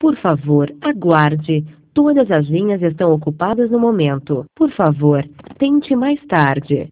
Por favor, aguarde. Todas as linhas estão ocupadas no momento. Por favor, tente mais tarde.